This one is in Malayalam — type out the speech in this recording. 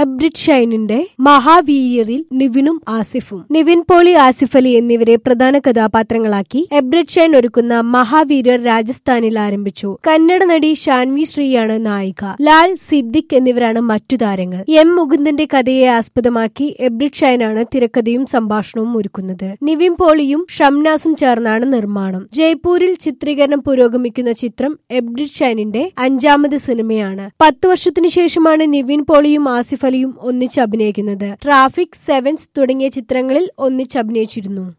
എബ്രിഡ് ഷൈനിന്റെ മഹാവീര്യരിൽ നിവിനും ആസിഫും. നിവിൻ പോളി, ആസിഫ് അലി എന്നിവരെ പ്രധാന കഥാപാത്രങ്ങളാക്കി എബ്രിഡ് ഷൈൻ ഒരുക്കുന്ന മഹാവീര്യർ രാജസ്ഥാനിൽ ആരംഭിച്ചു. കന്നഡ നടി ഷാൻവി ശ്രീയാണ് നായിക. ലാൽ, സിദ്ദിഖ് എന്നിവരാണ് മറ്റു താരങ്ങൾ. എം മുകുന്ദന്റെ കഥയെ ആസ്പദമാക്കി എബ്രിഡ് ഷൈനാണ് തിരക്കഥയും സംഭാഷണവും ഒരുക്കുന്നത്. നിവിൻ പോളിയും ഷംനാസും ചേർന്നാണ് നിർമ്മാണം. ജയ്പൂരിൽ ചിത്രീകരണം പുരോഗമിക്കുന്ന ചിത്രം എബ്രിഡ് ഷൈനിന്റെ 5ാമത് സിനിമയാണ്. 10 വർഷത്തിനു ശേഷമാണ് നിവിൻ പോളിയും ആസിഫ് അലിയും ഒന്നിച്ച് അഭിനയിക്കുന്നത്. ട്രാഫിക്, സെവൻസ് തുടങ്ങിയ ചിത്രങ്ങളിൽ ഒന്നിച്ച് അഭിനയിച്ചിരുന്നു.